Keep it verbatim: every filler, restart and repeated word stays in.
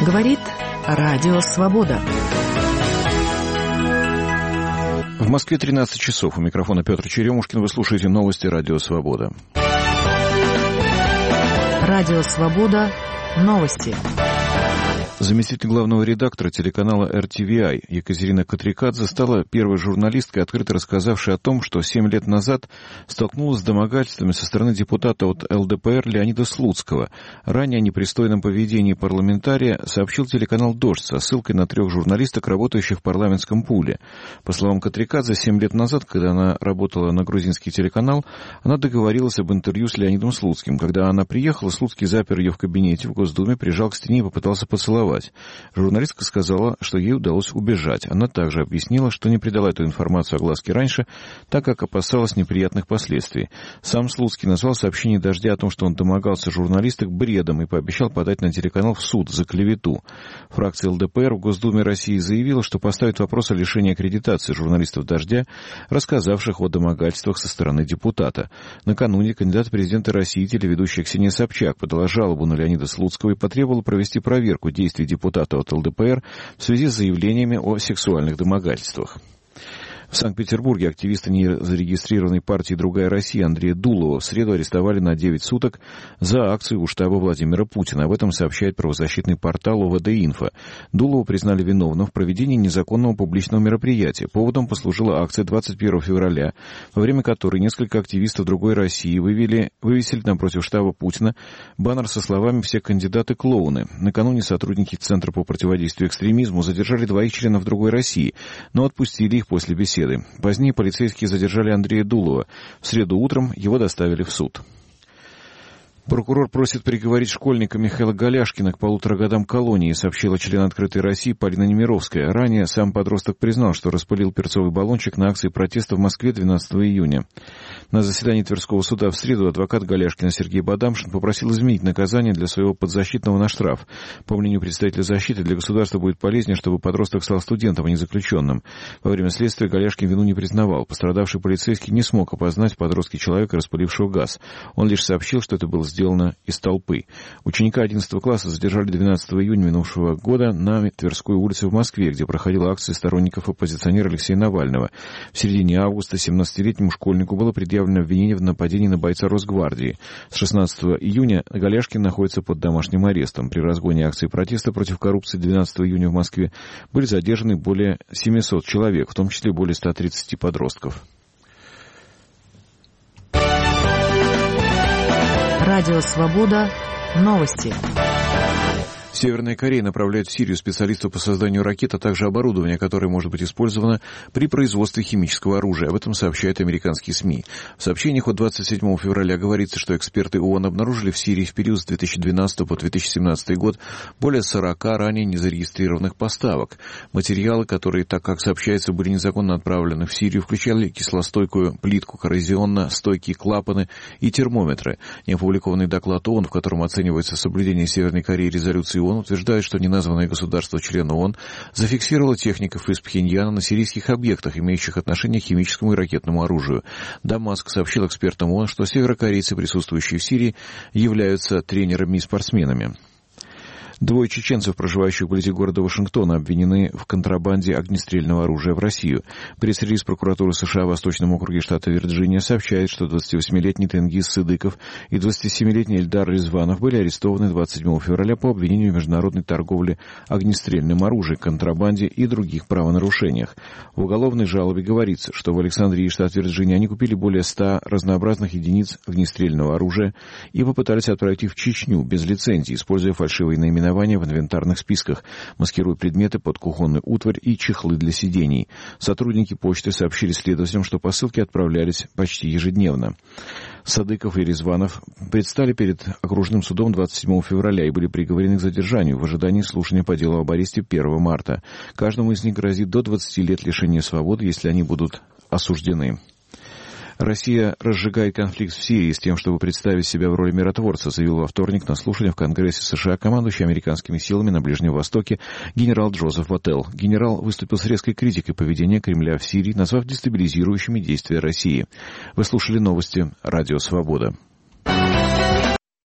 Говорит Радио Свобода. В Москве тринадцать часов. У микрофона Петр Черемушкин. Вы слушаете новости Радио Свобода. Радио Свобода. Новости. Заместитель главного редактора телеканала эр ти ви ай Екатерина Катрикадзе стала первой журналисткой, открыто рассказавшей о том, что семь лет назад столкнулась с домогательствами со стороны депутата от эл дэ пэ эр Леонида Слуцкого. Ранее о непристойном поведении парламентария сообщил телеканал «Дождь» со ссылкой на трех журналисток, работающих в парламентском пуле. По словам Катрикадзе, семь лет назад, когда она работала на грузинский телеканал, она договорилась об интервью с Леонидом Слуцким. Когда она приехала, Слуцкий запер ее в кабинете в Госдуме, прижал к стене и попытался поцеловать. Журналистка сказала, что ей удалось убежать. Она также объяснила, что не передала эту информацию огласке раньше, так как опасалась неприятных последствий. Сам Слуцкий назвал сообщение «Дождя» о том, что он домогался журналисток, бредом и пообещал подать на телеканал в суд за клевету. Фракция эл дэ пэ эр в Госдуме России заявила, что поставит вопрос о лишении аккредитации журналистов «Дождя», рассказавших о домогательствах со стороны депутата. Накануне кандидат в президенты России, телеведущая Ксения Собчак, подала жалобу на Леонида Слуцкого и потребовала провести проверку действий депутата от эл дэ пэ эр в связи с заявлениями о сексуальных домогательствах. В Санкт-Петербурге активисты незарегистрированной партии «Другая Россия» Андрея Дулова в среду арестовали на девять суток за акцию у штаба Владимира Путина. Об этом сообщает правозащитный портал о вэ дэ Инфо. Дулова признали виновным в проведении незаконного публичного мероприятия. Поводом послужила акция двадцать первого февраля, во время которой несколько активистов «Другой России» вывели, вывесили напротив штаба Путина баннер со словами «Все кандидаты клоуны». Накануне сотрудники Центра по противодействию экстремизму задержали двоих членов «Другой России», но отпустили их после беседы. Позднее полицейские задержали Андрея Дулова. В среду утром его доставили в суд. Прокурор просит приговорить школьника Михаила Голяшкина к полутора годам колонии, сообщила член «Открытой России» Полина Немировская. Ранее сам подросток признал, что распылил перцовый баллончик на акции протеста в Москве двенадцатого июня. На заседании Тверского суда в среду адвокат Голяшкина Сергей Бадамшин попросил изменить наказание для своего подзащитного на штраф. По мнению представителя защиты, для государства будет полезнее, чтобы подросток стал студентом, а не заключенным. Во время следствия Голяшкин вину не признавал. Пострадавший полицейский не смог опознать в подростке человека, распылившего газ. Он лишь сообщил, что это был сделано из толпы. Ученика одиннадцатого класса задержали двенадцатого июня минувшего года на Тверской улице в Москве, где проходила акция сторонников оппозиционера Алексея Навального. В середине августа семнадцатилетнему школьнику было предъявлено обвинение в нападении на бойца Росгвардии. С шестнадцатого июня Голяшкин находится под домашним арестом. При разгоне акции протеста против коррупции двенадцатого июня в Москве были задержаны более семисот человек, в том числе более ста тридцати подростков. Радио Свобода. Новости. Северная Корея направляет в Сирию специалистов по созданию ракет, а также оборудование, которое может быть использовано при производстве химического оружия. Об этом сообщают американские СМИ. В сообщениях от двадцать седьмого февраля говорится, что эксперты ООН обнаружили в Сирии в период с две тысячи двенадцатого по две тысячи семнадцатый год более сорока ранее незарегистрированных поставок. Материалы, которые, так как сообщается, были незаконно отправлены в Сирию, включали кислостойкую плитку, коррозионно-стойкие клапаны и термометры. Неопубликованный доклад ООН, в котором оценивается соблюдение Северной Кореи резолюции ООН, утверждает, что неназванное государство-член ООН зафиксировало техников из Пхеньяна на сирийских объектах, имеющих отношение к химическому и ракетному оружию. Дамаск сообщил экспертам ООН, что северокорейцы, присутствующие в Сирии, являются тренерами и спортсменами. Двое чеченцев, проживающих вблизи города Вашингтона, обвинены в контрабанде огнестрельного оружия в Россию. Пресс-релиз прокуратуры США в Восточном округе штата Вирджиния сообщает, что двадцативосьмилетний Тенгиз Сыдыков и двадцатисемилетний Эльдар Резванов были арестованы двадцать седьмого февраля по обвинению в международной торговле огнестрельным оружием, контрабанде и других правонарушениях. В уголовной жалобе говорится, что в Александрии, штат Вирджиния, они купили более ста разнообразных единиц огнестрельного оружия и попытались отправить их в Чечню без лицензии, используя фальшивые наименования в инвентарных списках, маскируя предметы под кухонную утварь и чехлы для сидений. Сотрудники почты сообщили следователям, что посылки отправлялись почти ежедневно. Садыков и Резванов предстали перед окружным судом двадцать седьмого февраля и были приговорены к задержанию в ожидании слушания по делу об аресте первого марта. Каждому из них грозит до двадцати лет лишения свободы, если они будут осуждены. Россия разжигает конфликт в Сирии с тем, чтобы представить себя в роли миротворца, заявил во вторник на слушании в Конгрессе США командующий американскими силами на Ближнем Востоке генерал Джозеф Ваттелл. Генерал выступил с резкой критикой поведения Кремля в Сирии, назвав дестабилизирующими действия России. Вы слушали новости «Радио Свобода».